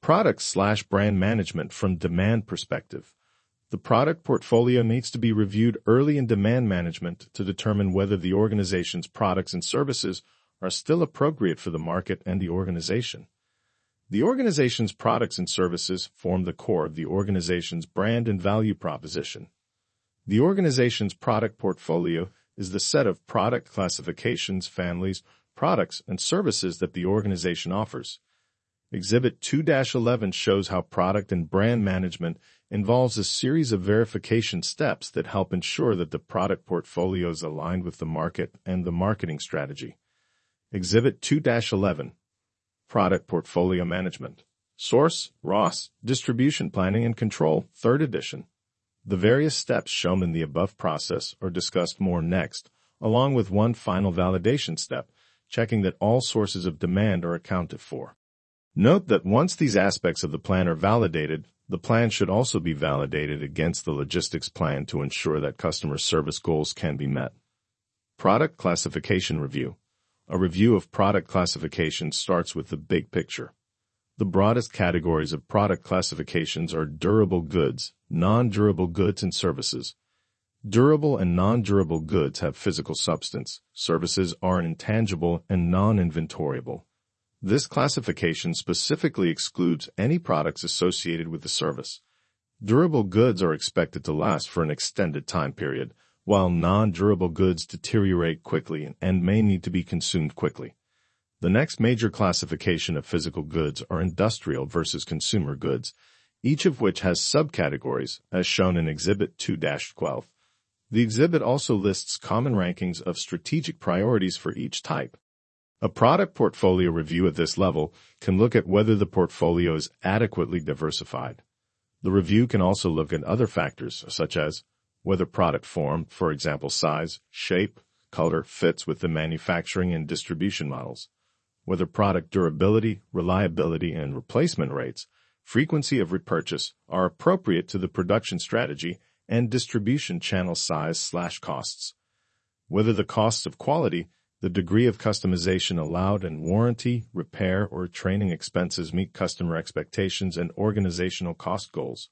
Product/brand management from demand perspective. The product portfolio needs to be reviewed early in demand management to determine whether the organization's products and services are still appropriate for the market and the organization. The organization's products and services form the core of the organization's brand and value proposition. The organization's product portfolio is the set of product classifications, families, products, and services that the organization offers. Exhibit 2-11 shows how product and brand management involves a series of verification steps that help ensure that the product portfolio is aligned with the market and the marketing strategy. Exhibit 2-11. Product Portfolio Management. Source, Ross, Distribution Planning and Control, 3rd edition. The various steps shown in the above process are discussed more next, along with one final validation step, checking that all sources of demand are accounted for. Note that once these aspects of the plan are validated, the plan should also be validated against the logistics plan to ensure that customer service goals can be met. Product Classification Review. A review of product classification starts with the big picture. The broadest categories of product classifications are durable goods, non-durable goods, and services. Durable and non-durable goods have physical substance. Services are intangible and non-inventoriable. This classification specifically excludes any products associated with the service. Durable goods are expected to last for an extended time period, while non-durable goods deteriorate quickly and may need to be consumed quickly. The next major classification of physical goods are industrial versus consumer goods, each of which has subcategories, as shown in Exhibit 2-12. The exhibit also lists common rankings of strategic priorities for each type. A product portfolio review at this level can look at whether the portfolio is adequately diversified. The review can also look at other factors, such as whether product form, for example size, shape, color, fits with the manufacturing and distribution models, whether product durability, reliability, and replacement rates, frequency of repurchase are appropriate to the production strategy and distribution channel size/costs, whether the costs of quality, the degree of customization allowed, and warranty, repair, or training expenses meet customer expectations and organizational cost goals.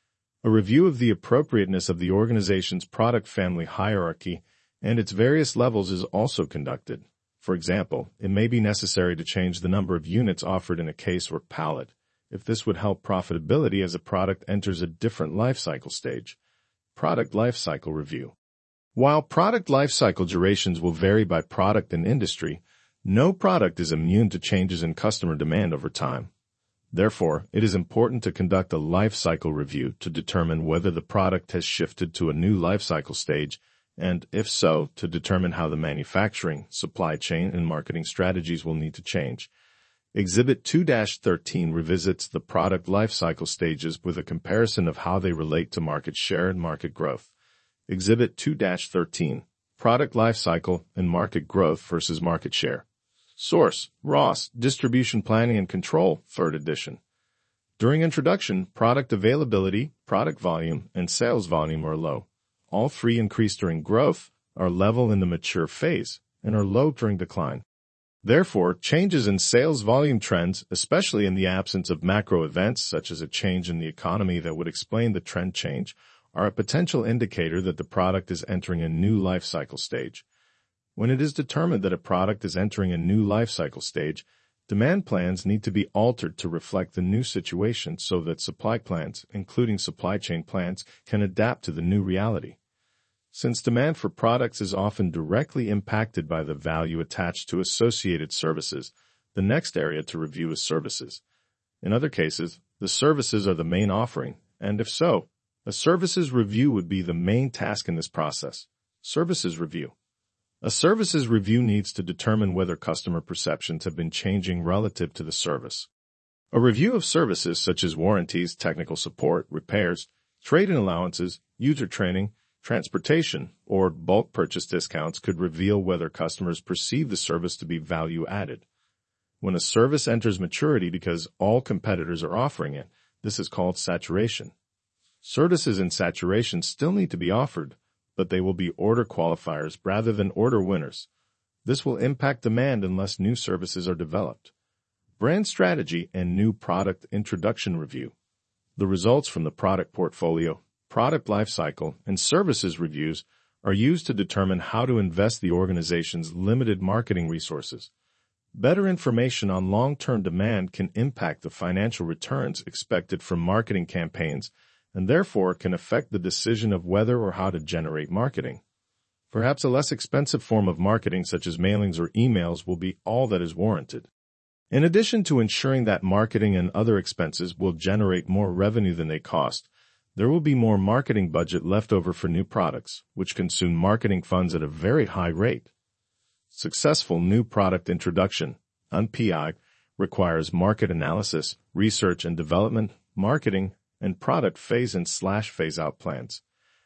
A review of the appropriateness of the organization's product family hierarchy and its various levels is also conducted. For example, it may be necessary to change the number of units offered in a case or pallet, if this would help profitability as a product enters a different life cycle stage. Product Life Cycle Review. While product life cycle durations will vary by product and industry, no product is immune to changes in customer demand over time. Therefore, it is important to conduct a life cycle review to determine whether the product has shifted to a new life cycle stage, and if so, to determine how the manufacturing, supply chain, and marketing strategies will need to change. Exhibit 2-13 revisits the product life cycle stages with a comparison of how they relate to market share and market growth. Exhibit 2-13, Product Life Cycle and Market Growth versus Market Share. Source, Ross, Distribution Planning and Control, 3rd edition. During introduction, product availability, product volume, and sales volume are low. All three increase during growth, are level in the mature phase, and are low during decline. Therefore, changes in sales volume trends, especially in the absence of macro events such as a change in the economy that would explain the trend change, are a potential indicator that the product is entering a new life cycle stage. When it is determined that a product is entering a new life cycle stage, demand plans need to be altered to reflect the new situation so that supply plans, including supply chain plans, can adapt to the new reality. Since demand for products is often directly impacted by the value attached to associated services, the next area to review is services. In other cases, the services are the main offering, and if so, a services review would be the main task in this process. Services review. A services review needs to determine whether customer perceptions have been changing relative to the service. A review of services such as warranties, technical support, repairs, trade-in allowances, user training, transportation, or bulk purchase discounts could reveal whether customers perceive the service to be value added. When a service enters maturity because all competitors are offering it, this is called saturation. Services in saturation still need to be offered, but they will be order qualifiers rather than order winners. This will impact demand unless new services are developed. Brand strategy and new product introduction review. The results from the product portfolio, product lifecycle, and services reviews are used to determine how to invest the organization's limited marketing resources. Better information on long-term demand can impact the financial returns expected from marketing campaigns and therefore can affect the decision of whether or how to generate marketing. Perhaps a less expensive form of marketing such as mailings or emails will be all that is warranted. In addition to ensuring that marketing and other expenses will generate more revenue than they cost, there will be more marketing budget left over for new products, which consume marketing funds at a very high rate. Successful new product introduction, NPI, requires market analysis, research and development, marketing, and product phase and phase-out plans.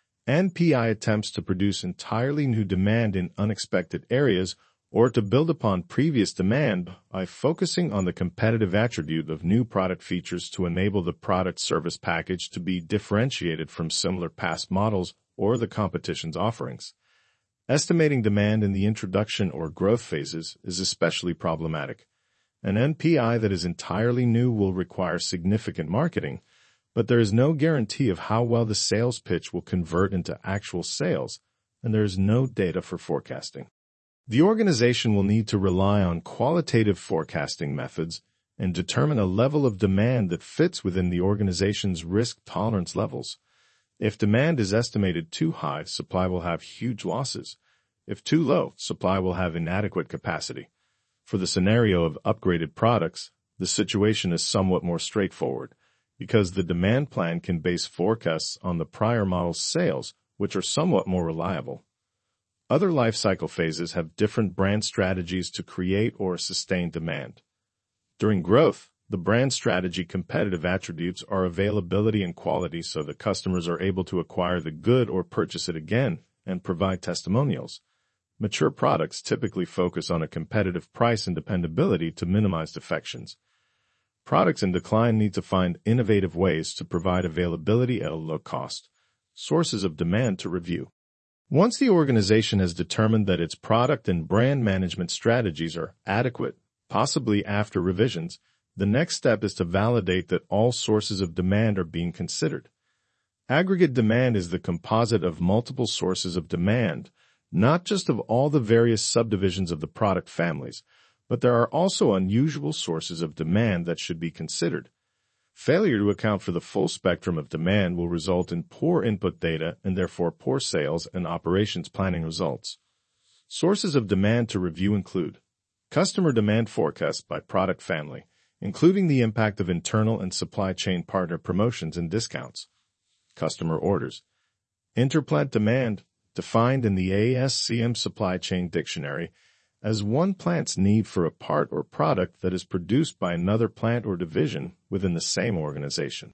NPI attempts to produce entirely new demand in unexpected areas or to build upon previous demand by focusing on the competitive attribute of new product features to enable the product service package to be differentiated from similar past models or the competition's offerings. Estimating demand in the introduction or growth phases is especially problematic. An NPI that is entirely new will require significant marketing, but there is no guarantee of how well the sales pitch will convert into actual sales, and there is no data for forecasting. The organization will need to rely on qualitative forecasting methods and determine a level of demand that fits within the organization's risk tolerance levels. If demand is estimated too high, supply will have huge losses. If too low, supply will have inadequate capacity. For the scenario of upgraded products, the situation is somewhat more straightforward, because the demand plan can base forecasts on the prior model's sales, which are somewhat more reliable. Other life cycle phases have different brand strategies to create or sustain demand. During growth, the brand strategy competitive attributes are availability and quality so that customers are able to acquire the good or purchase it again and provide testimonials. Mature products typically focus on a competitive price and dependability to minimize defections. Products in decline need to find innovative ways to provide availability at a low cost. Sources of demand to review. Once the organization has determined that its product and brand management strategies are adequate, possibly after revisions, the next step is to validate that all sources of demand are being considered. Aggregate demand is the composite of multiple sources of demand, not just of all the various subdivisions of the product families, but there are also unusual sources of demand that should be considered. Failure to account for the full spectrum of demand will result in poor input data and therefore poor sales and operations planning results. Sources of demand to review include customer demand forecasts by product family, including the impact of internal and supply chain partner promotions and discounts. Customer orders. Interplant demand, defined in the ASCM Supply Chain Dictionary, as one plant's need for a part or product that is produced by another plant or division within the same organization.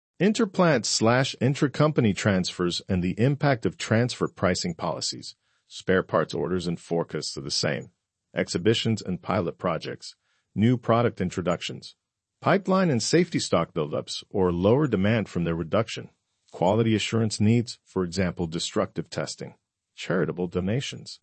Interplant/intracompany transfers and the impact of transfer pricing policies. Spare parts orders and forecasts are the same. Exhibitions and pilot projects. New product introductions. Pipeline and safety stock buildups or lower demand from their reduction. Quality assurance needs, for example, destructive testing. Charitable donations.